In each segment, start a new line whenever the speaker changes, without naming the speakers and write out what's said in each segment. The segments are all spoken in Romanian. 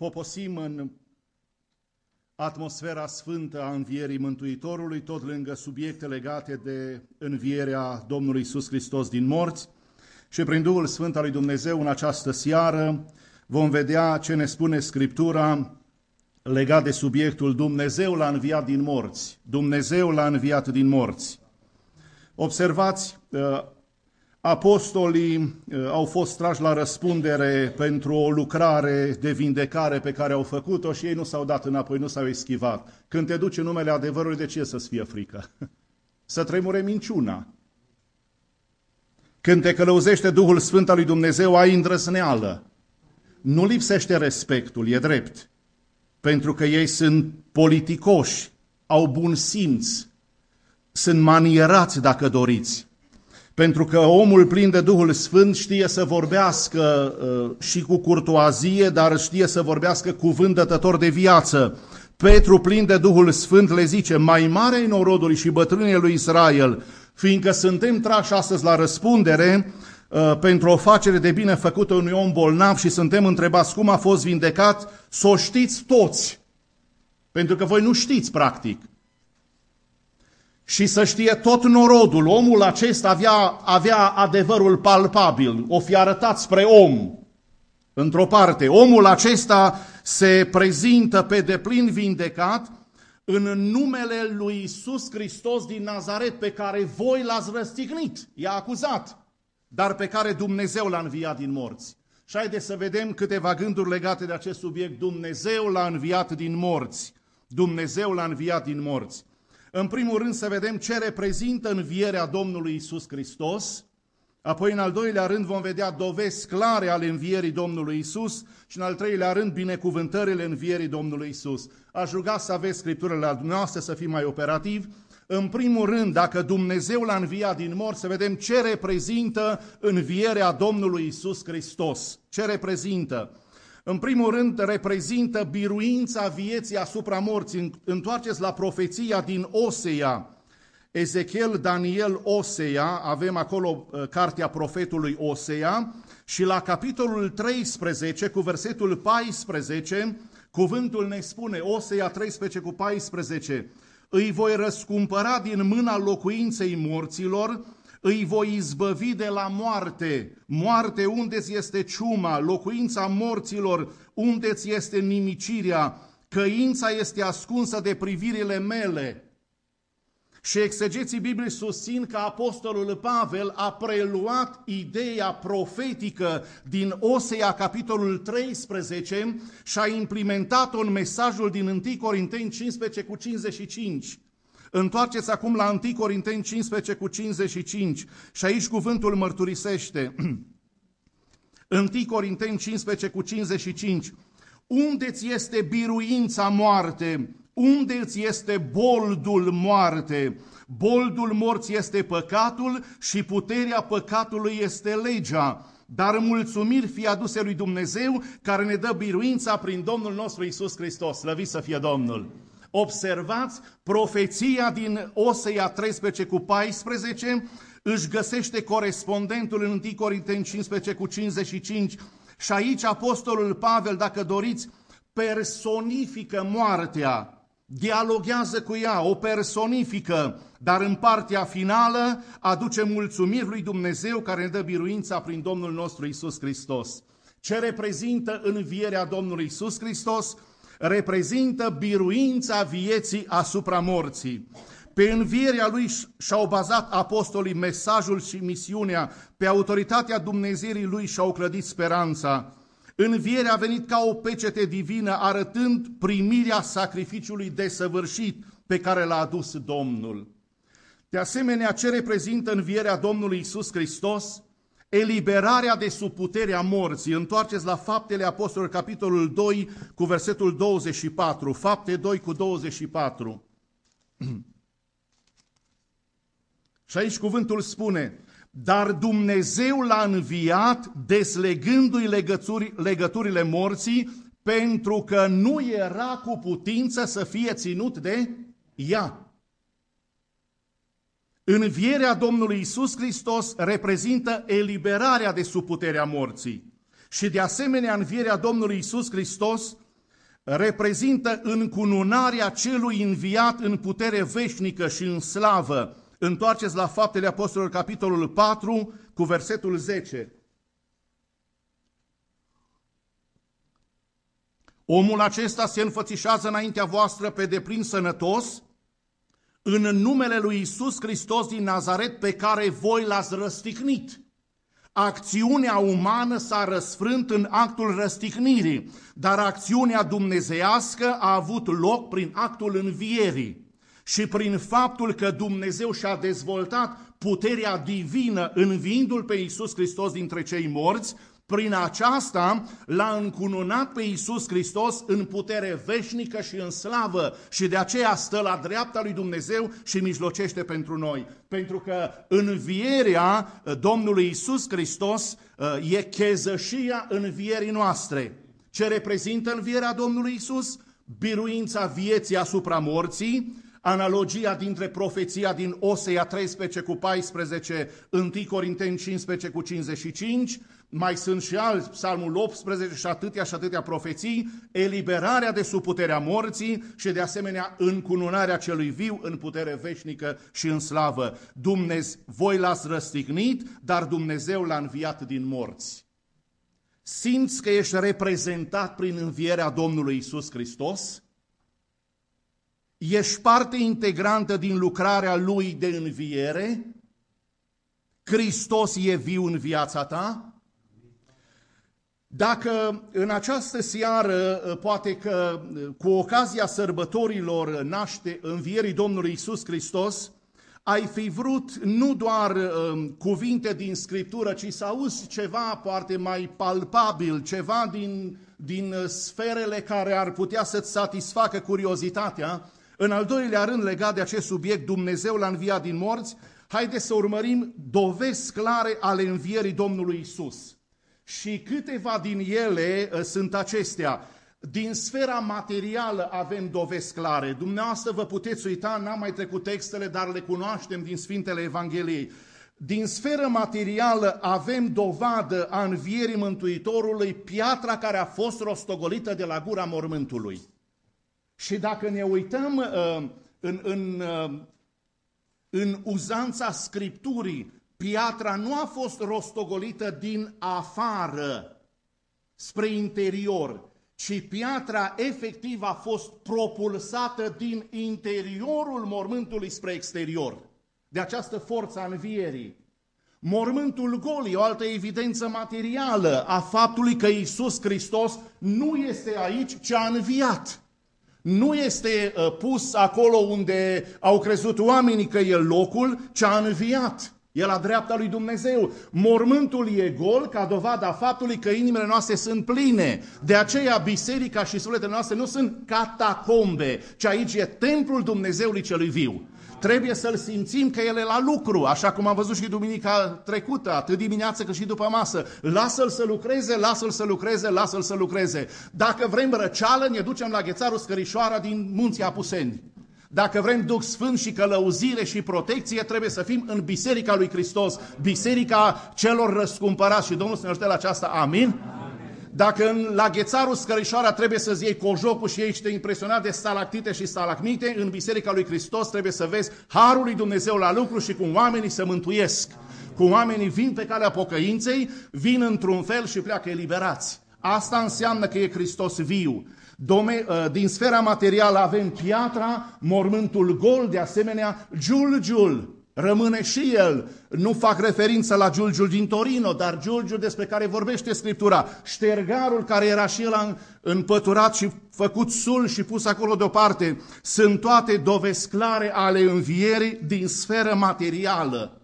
poposim în atmosfera sfântă a învierii Mântuitorului, tot lângă subiecte legate de învierea Domnului Iisus Hristos din morți, și prin Duhul Sfânt al lui Dumnezeu în această seară vom vedea ce ne spune Scriptura legat de subiectul Dumnezeu l-a înviat din morți. Dumnezeu l-a înviat din morți. Observați, apostolii au fost trași la răspundere pentru o lucrare de vindecare pe care au făcut-o și ei nu s-au dat înapoi, nu s-au eschivat. Când te duci în numele adevărului, de ce să-ți fie frică? Să tremure minciuna. Când te călăuzește Duhul Sfânt al lui Dumnezeu, ai îndrăzneală. Nu lipsește respectul, e drept. Pentru că ei sunt politicoși, au bun simț, sunt manierați, dacă doriți. Pentru că omul plin de Duhul Sfânt știe să vorbească și cu curtoazie, dar știe să vorbească cuvânt dătător de viață. Petru, plin de Duhul Sfânt, le zice: mai mare e norodului și bătrânii lui Israel, fiindcă suntem trași astăzi la răspundere pentru o facere de bine făcută unui om bolnav și suntem întrebați cum a fost vindecat, să o știți toți. Pentru că voi nu știți, practic. Și să știe tot norodul, omul acesta avea adevărul palpabil, o fi arătat spre om. Într-o parte, omul acesta se prezintă pe deplin vindecat în numele lui Iisus Hristos din Nazaret, pe care voi l-ați răstignit, i-a acuzat, dar pe care Dumnezeu l-a înviat din morți. Și haideți să vedem câteva gânduri legate de acest subiect. Dumnezeu l-a înviat din morți. Dumnezeu l-a înviat din morți. În primul rând să vedem ce reprezintă învierea Domnului Iisus Hristos, apoi în al doilea rând vom vedea dovezi clare ale învierii Domnului Iisus și în al treilea rând binecuvântările învierii Domnului Iisus. Aș ruga să aveți Scripturile la dumneavoastră, să fim mai operativi. În primul rând, dacă Dumnezeu l-a înviat din morți, să vedem ce reprezintă învierea Domnului Iisus Hristos. Ce reprezintă? În primul rând, reprezintă biruința vieții asupra morții. Întoarceți la profeția din Osea, Ezechiel, Daniel, Osea, avem acolo cartea profetului Osea și la capitolul 13 cu versetul 14, cuvântul ne spune, Osea 13 cu 14, îi voi răscumpăra din mâna locuinței morților, îi voi izbăvi de la moarte. Moarte, unde-ți este ciuma? Locuința morților, unde-ți este nimicirea? Căința este ascunsă de privirile mele. Și exegeții Bibliei susțin că apostolul Pavel a preluat ideea profetică din Osea, capitolul 13, și a implementat-o în mesajul din 1 Corinteni 15 cu 55. Întoarceți acum la 1 Corinteni 15 cu 55 și aici cuvântul mărturisește. 1 Corinteni 15 cu 55. Unde-ți este biruința, moarte? Unde-ți este boldul, moarte? Boldul morții este păcatul și puterea păcatului este legea. Dar mulțumiri fie aduse lui Dumnezeu care ne dă biruința prin Domnul nostru Iisus Hristos. Slăvit să fie Domnul! Observați, profeția din Osea 13 cu 14 își găsește corespondentul în 1 Corinteni 15 cu 55 și aici apostolul Pavel, dacă doriți, personifică moartea, dialoghează cu ea, o personifică, dar în partea finală aduce mulțumiri lui Dumnezeu care ne dă biruința prin Domnul nostru Iisus Hristos. Ce reprezintă învierea Domnului Iisus Hristos? Reprezintă biruința vieții asupra morții. Pe învierea lui și-au bazat apostolii mesajul și misiunea, pe autoritatea Dumnezeirii lui și-au clădit speranța. Învierea a venit ca o pecete divină, arătând primirea sacrificiului desăvârșit pe care l-a adus Domnul. De asemenea, ce reprezintă învierea Domnului Iisus Hristos? Eliberarea de sub puterea morții. Întoarceți la Faptele Apostolilor, capitolul 2, cu versetul 24. Fapte 2 cu 24. Și aici cuvântul spune: dar Dumnezeu l-a înviat, deslegându-i legăturile morții, pentru că nu era cu putință să fie ținut de ea. Învierea Domnului Iisus Hristos reprezintă eliberarea de sub puterea morții. Și de asemenea, învierea Domnului Iisus Hristos reprezintă încununarea celui înviat în putere veșnică și în slavă. Întoarceți la Faptele Apostolilor, capitolul 4, cu versetul 10. Omul acesta se înfățișează înaintea voastră pe deplin sănătos, în numele lui Iisus Hristos din Nazaret, pe care voi l-ați răstignit. Acțiunea umană s-a răsfrânt în actul răstignirii, dar acțiunea dumnezeiască a avut loc prin actul învierii și prin faptul că Dumnezeu și-a dezvoltat puterea divină înviindu-L pe Iisus Hristos dintre cei morți. Prin aceasta l-a încununat pe Iisus Hristos în putere veșnică și în slavă și de aceea stă la dreapta lui Dumnezeu și mijlocește pentru noi. Pentru că învierea Domnului Iisus Hristos e chezășia învierii noastre. Ce reprezintă învierea Domnului Iisus? Biruința vieții asupra morții, analogia dintre profeția din Osea 13 cu 14, 1 Corinteni 15 cu 55, mai sunt și alți, Psalmul 18 și atâtea profeții, eliberarea de sub puterea morții și de asemenea încununarea celui viu în putere veșnică și în slavă. Voi l-ați răstignit, dar Dumnezeu l-a înviat din morți. Simți că ești reprezentat prin învierea Domnului Iisus Hristos? Ești parte integrantă din lucrarea Lui de înviere? Hristos e viu în viața ta? Dacă în această seară, poate că cu ocazia sărbătorilor învierii Domnului Iisus Hristos, ai fi vrut nu doar cuvinte din Scriptură, ci să auzi ceva poate mai palpabil, ceva din sferele care ar putea să-ți satisfacă curiozitatea. În al doilea rând, legat de acest subiect, Dumnezeu l-a înviat din morți, haideți să urmărim dovezi clare ale învierii Domnului Iisus. Și câteva din ele sunt acestea. Din sfera materială avem dovezi clare. Dumneavoastră vă puteți uita, n-am mai trecut textele, dar le cunoaștem din Sfintele Evangheliei. Din sferă materială avem dovadă a învierii Mântuitorului, piatra care a fost rostogolită de la gura mormântului. Și dacă ne uităm în uzanța Scripturii, piatra nu a fost rostogolită din afară spre interior, ci piatra efectiv a fost propulsată din interiorul mormântului spre exterior. De această forță a învierii. Mormântul gol e o altă evidență materială a faptului că Iisus Hristos nu este aici, ci a înviat. Nu este pus acolo unde au crezut oamenii că e locul, ci a înviat. E la dreapta lui Dumnezeu. Mormântul e gol ca dovada a faptului că inimile noastre sunt pline. De aceea biserica și sufletele noastre nu sunt catacombe, ci aici e templul Dumnezeului celui viu. Trebuie să-L simțim că El e la lucru, așa cum am văzut și duminica trecută, atât dimineață cât și după masă. Lasă-L să lucreze, lasă-L să lucreze, lasă-L să lucreze. Dacă vrem răceală, ne ducem la Ghețarul Scărișoara din Munții Apuseni. Dacă vrem Duh Sfânt și călăuzire și protecție, trebuie să fim în Biserica lui Hristos, Biserica celor răscumpărați. Și Domnul să ne ajute la aceasta. Amin? Dacă la Ghețarul Scărișoara trebuie să-ți iei cojocul și ești impresionat de stalactite și stalagmite, în Biserica lui Hristos trebuie să vezi harul lui Dumnezeu la lucru și cum oamenii se mântuiesc. Cum oamenii vin pe calea pocăinței, vin într-un fel și pleacă eliberați. Asta înseamnă că e Hristos viu. Din sfera materială avem piatra, mormântul gol, de asemenea giulgiul. Rămâne și el. Nu fac referință la giulgiul din Torino, dar giulgiul despre care vorbește Scriptura. Ștergarul care era și el împăturat și făcut sul și pus acolo deoparte. Sunt toate dovezi clare ale învierii din sferă materială.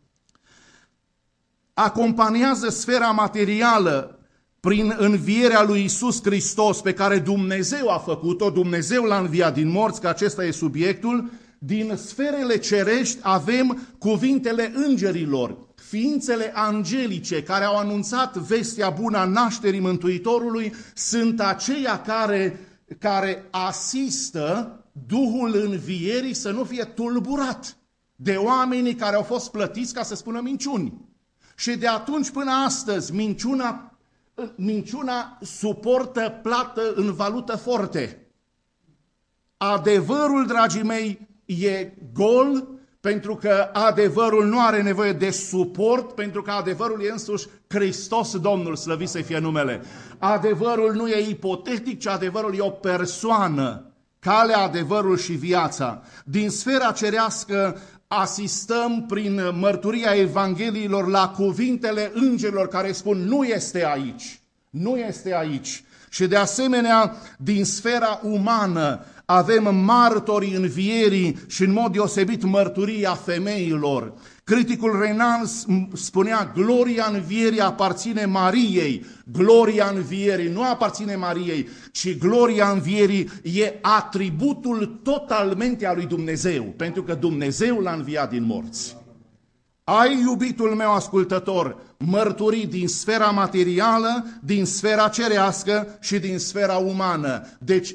Acompaniază sfera materială prin învierea lui Iisus Hristos pe care Dumnezeu a făcut-o, Dumnezeu l-a înviat din morți, că acesta e subiectul. Din sferele cerești avem cuvintele îngerilor, ființele angelice care au anunțat vestea bună a nașterii Mântuitorului, sunt aceia care asistă Duhul învierii să nu fie tulburat de oamenii care au fost plătiți ca să spună minciuni. Și de atunci până astăzi minciuna Minciuna suportă plată în valută forte. Adevărul, dragii mei, e gol, pentru că adevărul nu are nevoie de suport, pentru că adevărul e însuși Hristos Domnul, slăvit să fie numele. Adevărul nu e ipotetic, ci adevărul e o persoană, calea, adevărul și viața. Din sfera cerească asistăm prin mărturia Evangheliilor la cuvintele îngerilor care spun nu este aici, nu este aici. Și de asemenea, din sfera umană, avem martorii învierii și în mod deosebit mărturia femeilor. Criticul Renan spunea, gloria învierii aparține Mariei. Gloria învierii nu aparține Mariei, ci gloria învierii e atributul totalmente al lui Dumnezeu, pentru că Dumnezeu l-a înviat din morți. Ai, iubitul meu ascultător, mărturii din sfera materială, din sfera cerească și din sfera umană. Deci,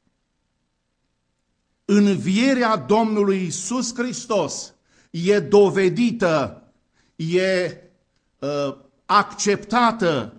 învierea Domnului Iisus Hristos e dovedită, e acceptată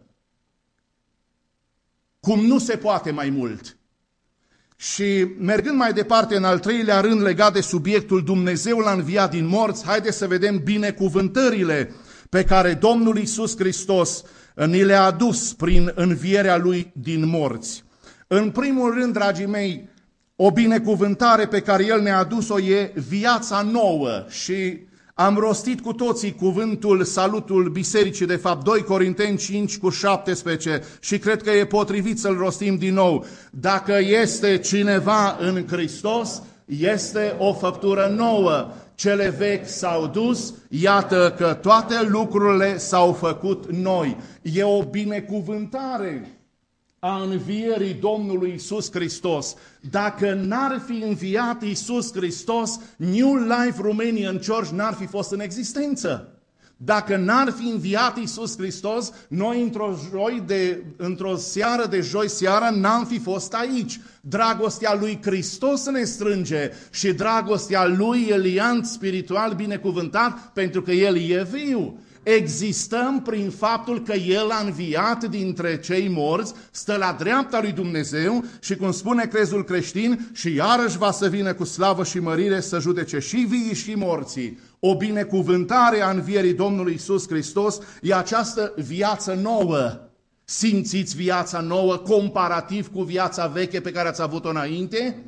cum nu se poate mai mult. Și mergând mai departe, în al treilea rând, legat de subiectul Dumnezeu l-a înviat din morți, haideți să vedem binecuvântările pe care Domnul Iisus Hristos ni le-a adus prin învierea Lui din morți. În primul rând, dragii mei, o binecuvântare pe care El ne-a adus-o e viața nouă și am rostit cu toții cuvântul, salutul bisericii, de fapt 2 Corinteni 5:17 și cred că e potrivit să-l rostim din nou. Dacă este cineva în Hristos, este o făptură nouă. Cele vechi s-au dus, iată că toate lucrurile s-au făcut noi. E o binecuvântare a învierii Domnului Iisus Hristos. Dacă n-ar fi înviat Iisus Hristos, New Life Romanian Church n-ar fi fost în existență. Dacă n-ar fi înviat Iisus Hristos, noi într-o seară de joi seara n-am fi fost aici. Dragostea lui Hristos ne strânge și dragostea lui e liant spiritual binecuvântat pentru că El e viu. Existăm prin faptul că El a înviat dintre cei morți, stă la dreapta lui Dumnezeu și, cum spune crezul creștin, și iarăși va să vină cu slavă și mărire să judece și vii și morții. O binecuvântare a învierii Domnului Iisus Hristos e această viață nouă. Simțiți viața nouă comparativ cu viața veche pe care ați avut-o înainte?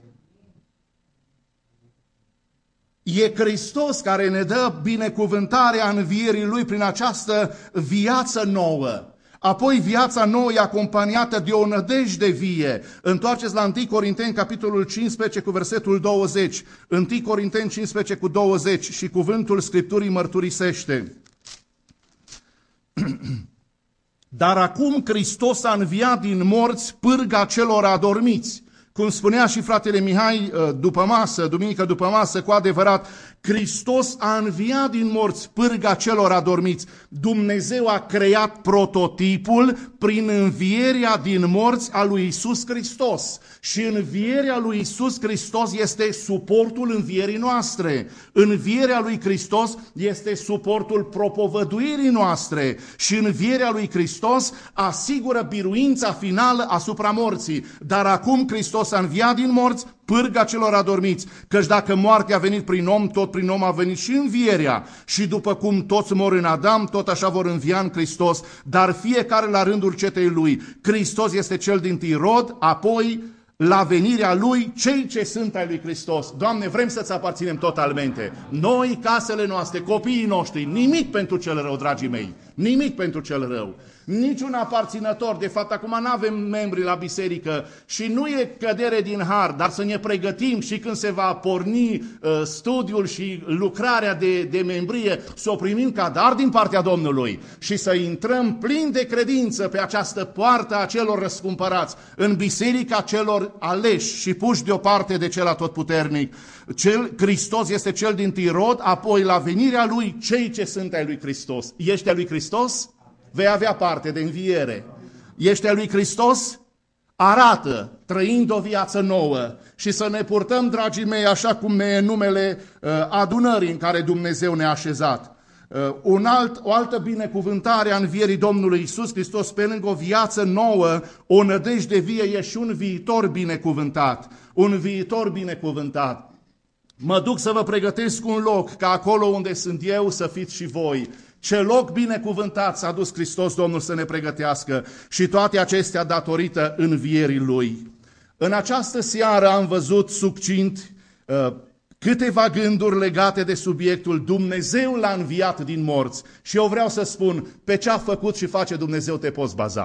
E Hristos care ne dă binecuvântarea învierii Lui prin această viață nouă. Apoi viața nouă e acompaniată de o nădejde vie. Întoarceți la 1 Corinteni, capitolul 15, cu versetul 20. 1 Corinteni 15, cu 20 și cuvântul Scripturii mărturisește. Dar acum Hristos a înviat din morți pârga celor adormiți. Cum spunea și fratele Mihai după masă, duminică după masă, cu adevărat, Hristos a înviat din morți pârga celor adormiți. Dumnezeu a creat prototipul prin învierea din morți a lui Iisus Hristos. Și învierea lui Iisus Hristos este suportul învierii noastre. Învierea lui Hristos este suportul propovăduirii noastre. Și învierea lui Hristos asigură biruința finală asupra morții. Dar acum Hristos a înviat din morți pârga celor adormiți, căci dacă moartea a venit prin om, tot prin om a venit și învierea. Și după cum toți mor în Adam, tot așa vor învia în Hristos, dar fiecare la rândul cetei lui. Hristos este cel dintâi rod, apoi la venirea Lui, cei ce sunt ai lui Hristos. Doamne, vrem să-ți aparținem totalmente. Noi, casele noastre, copiii noștri, nimic pentru cel rău, dragii mei. Nimic pentru cel rău. Niciun aparținător, de fapt acum nu avem membri la biserică și nu e cădere din har, dar să ne pregătim și când se va porni studiul și lucrarea de membrie, să o primim ca dar din partea Domnului și să intrăm plin de credință pe această poartă a celor răscumpărați, în biserica celor aleși și puși deoparte de cel atotputernic. Hristos este cel dintâi rod, apoi la venirea Lui, cei ce sunt ai lui Hristos. Ești ai lui Hristos? Vei avea parte de înviere. Ești al lui Hristos? Arată, trăind o viață nouă și să ne purtăm, dragii mei, așa cum ne e numele adunării în care Dumnezeu ne-a așezat. O altă binecuvântare a învierii Domnului Iisus Hristos, pe lângă o viață nouă, o nădejde vie, e și un viitor binecuvântat. Un viitor binecuvântat. Mă duc să vă pregătesc un loc, ca acolo unde sunt eu să fiți și voi. Ce loc binecuvântat s-a dus Hristos Domnul să ne pregătească, și toate acestea datorită învierii Lui. În această seară am văzut succint câteva gânduri legate de subiectul Dumnezeu l-a înviat din morți. Și eu vreau să spun, pe ce a făcut și face Dumnezeu te poți baza.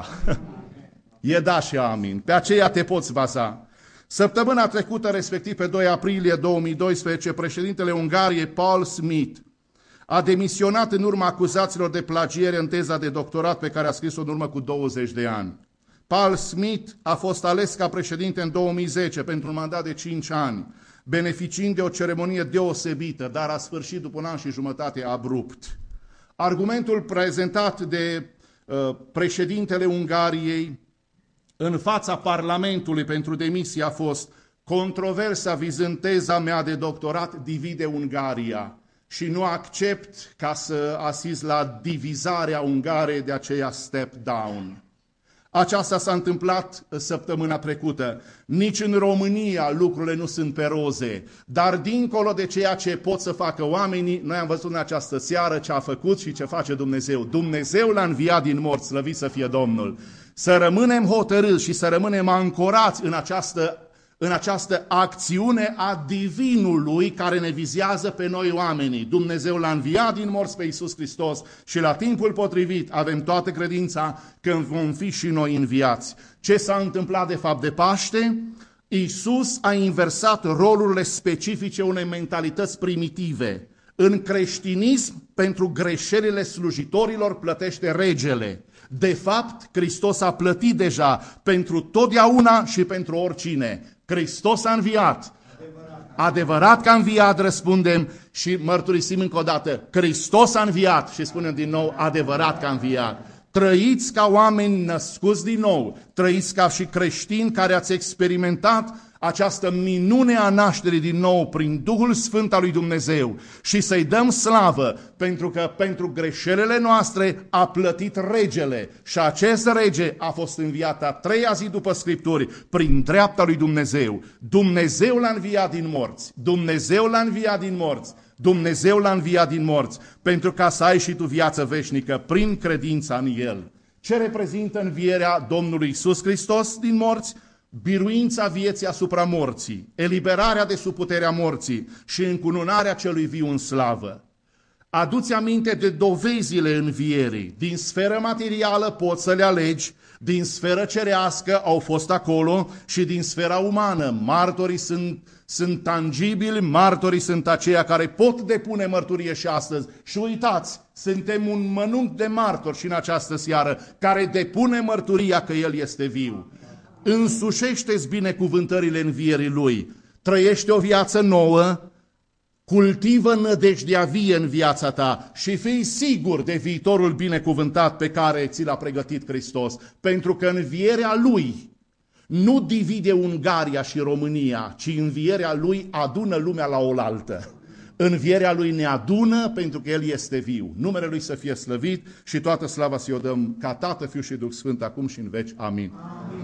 E da și amin. Pe aceea te poți baza. Săptămâna trecută, respectiv pe 2 aprilie 2012, președintele Ungariei, Paul Smith, a demisionat în urma acuzațiilor de plagiere în teza de doctorat pe care a scris-o în urmă cu 20 de ani. Paul Smith a fost ales ca președinte în 2010 pentru un mandat de 5 ani, beneficiind de o ceremonie deosebită, dar a sfârșit după un an și jumătate abrupt. Argumentul prezentat de președintele Ungariei în fața Parlamentului pentru demisie a fost: controversa vizând teza mea de doctorat divide Ungaria și nu accept ca să asist la divizarea Ungariei, de aceea step down. Aceasta s-a întâmplat săptămâna trecută. Nici în România lucrurile nu sunt pe roze, dar dincolo de ceea ce pot să facă oamenii, noi am văzut în această seară ce a făcut și ce face Dumnezeu. Dumnezeu l-a înviat din morți, slăvit să fie Domnul. Să rămânem hotărâți și să rămânem ancorați în această acțiune a Divinului care ne vizează pe noi oamenii. Dumnezeu l-a înviat din morți pe Iisus Hristos și la timpul potrivit avem toată credința că vom fi și noi înviați. Ce s-a întâmplat de fapt de Paște? Iisus a inversat rolurile specifice unei mentalități primitive. În creștinism, pentru greșelile slujitorilor plătește regele. De fapt, Hristos a plătit deja pentru totdeauna și pentru oricine. Hristos a înviat. Adevărat că a înviat, răspundem și mărturisim încă o dată. Hristos a înviat și spunem din nou, adevărat că a înviat. Trăiți ca oameni născuți din nou, trăiți ca și creștini care ați experimentat această minune a nașterii din nou prin Duhul Sfânt al lui Dumnezeu și să-i dăm slavă pentru că pentru greșelile noastre a plătit regele și acest rege a fost înviat a 3-a zi după Scripturi prin dreapta lui Dumnezeu. Dumnezeu l-a înviat din morți, Dumnezeu l-a înviat din morți, Dumnezeu l-a înviat din morți pentru ca să ai și tu viață veșnică prin credința în El. Ce reprezintă învierea Domnului Iisus Hristos din morți? Biruința vieții asupra morții, eliberarea de sub puterea morții și încununarea celui viu în slavă. Adu-ți aminte de dovezile învierii. Din sferă materială poți să le alegi, din sferă cerească au fost acolo și din sfera umană. Martorii sunt tangibili, martorii sunt aceia care pot depune mărturie și astăzi. Și uitați, suntem un mănunchi de martori și în această seară care depune mărturia că El este viu. Însușește-ți binecuvântările învierii Lui, trăiește o viață nouă, cultivă nădejdea vie în viața ta și fii sigur de viitorul binecuvântat pe care ți l-a pregătit Hristos, pentru că învierea Lui nu divide Ungaria și România, ci învierea Lui adună lumea la oaltă. Învierea Lui ne adună pentru că El este viu. Numele Lui să fie slăvit și toată slava să-i o dăm ca Tată, Fiu și Duh Sfânt acum și în veci. Amin. Amin.